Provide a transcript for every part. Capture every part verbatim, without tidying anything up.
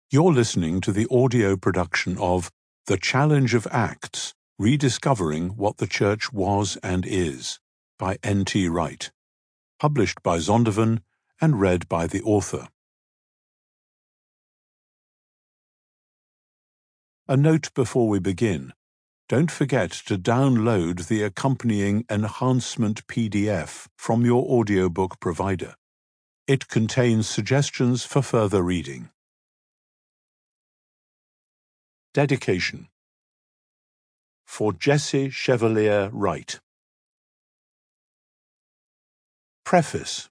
You're listening to the audio production of The Challenge of Acts, Rediscovering What the Church Was and Is, by N T Wright, published by Zondervan and read by the author. A note before we begin. Don't forget to download the accompanying enhancement P D F from your audiobook provider. It contains suggestions for further reading. Dedication. For Jessie Chevalier Wright. Preface.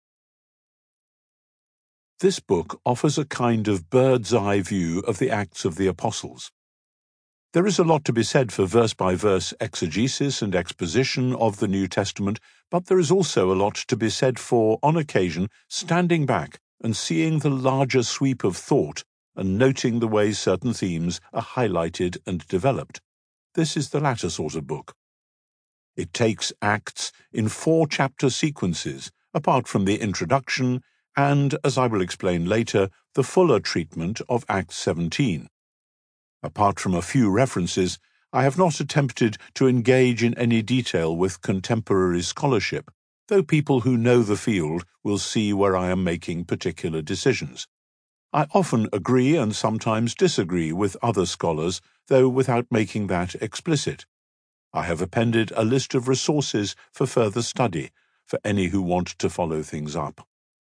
This book offers a kind of bird's-eye view of the Acts of the Apostles. There is a lot to be said for verse-by-verse exegesis and exposition of the New Testament, but there is also a lot to be said for, on occasion, standing back and seeing the larger sweep of thought and noting the way certain themes are highlighted and developed. This is the latter sort of book. It takes Acts in four-chapter sequences, apart from the introduction and, as I will explain later, the fuller treatment of Acts seventeen. Apart from a few references, I have not attempted to engage in any detail with contemporary scholarship, though people who know the field will see where I am making particular decisions. I often agree and sometimes disagree with other scholars, though without making that explicit. I have appended a list of resources for further study, for any who want to follow things up.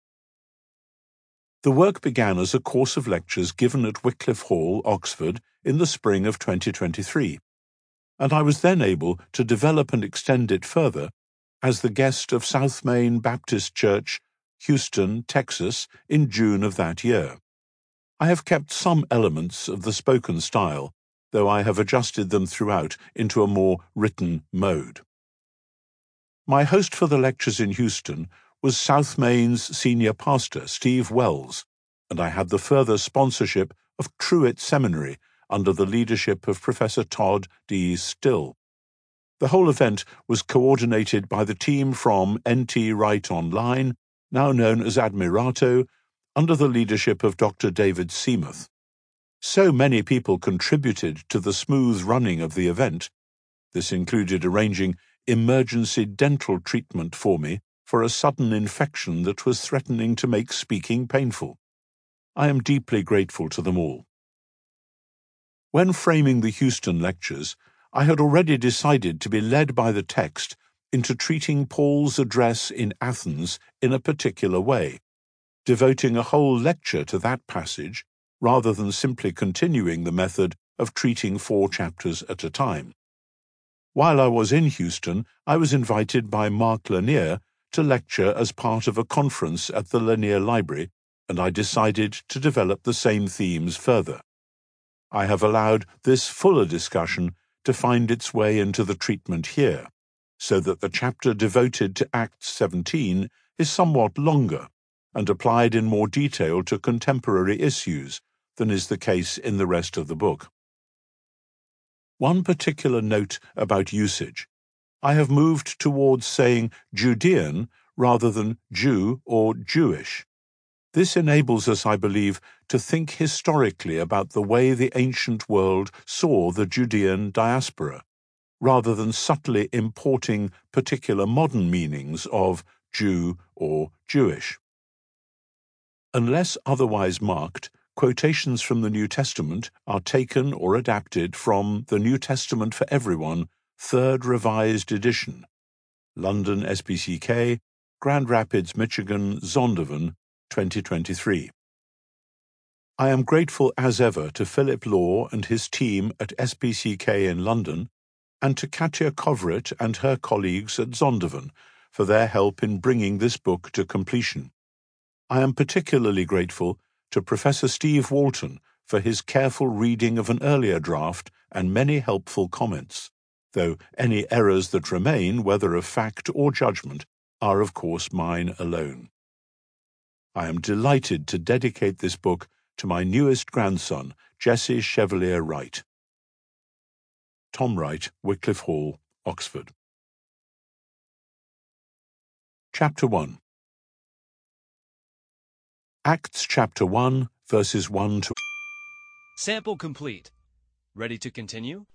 The work began as a course of lectures given at Wycliffe Hall, Oxford, in the spring of twenty twenty-three, and I was then able to develop and extend it further as the guest of South Main Baptist Church, Houston, Texas, in June of that year. I have kept some elements of the spoken style, though I have adjusted them throughout into a more written mode. My host for the lectures in Houston was South Main's senior pastor, Steve Wells, and I had the further sponsorship of Truett Seminary under the leadership of Professor Todd D. Still. The whole event was coordinated by the team from N T Wright Online, now known as Admirato, under the leadership of Doctor David Seamuth. So many people contributed to the smooth running of the event. This included arranging emergency dental treatment for me for a sudden infection that was threatening to make speaking painful. I am deeply grateful to them all. When framing the Houston lectures, I had already decided to be led by the text into treating Paul's address in Athens in a particular way, devoting a whole lecture to that passage rather than simply continuing the method of treating four chapters at a time. While I was in Houston, I was invited by Mark Lanier to lecture as part of a conference at the Lanier Library, and I decided to develop the same themes further. I have allowed this fuller discussion to find its way into the treatment here, so that the chapter devoted to Acts seventeen is somewhat longer and applied in more detail to contemporary issues than is the case in the rest of the book. One particular note about usage. I have moved towards saying Judean rather than Jew or Jewish. This enables us, I believe, to think historically about the way the ancient world saw the Judean diaspora, rather than subtly importing particular modern meanings of Jew or Jewish. Unless otherwise marked, quotations from the New Testament are taken or adapted from The New Testament for Everyone, Third Revised Edition, London S P C K, Grand Rapids, Michigan, Zondervan, twenty twenty-three. I am grateful as ever to Philip Law and his team at S P C K in London, and to Katja Kovrit and her colleagues at Zondervan for their help in bringing this book to completion. I am particularly grateful to Professor Steve Walton for his careful reading of an earlier draft and many helpful comments, though any errors that remain, whether of fact or judgment, are of course mine alone. I am delighted to dedicate this book to my newest grandson, Jessie Chevalier Wright. Tom Wright, Wycliffe Hall, Oxford. Chapter one. Acts chapter one, verses one to Sample complete. Ready to continue?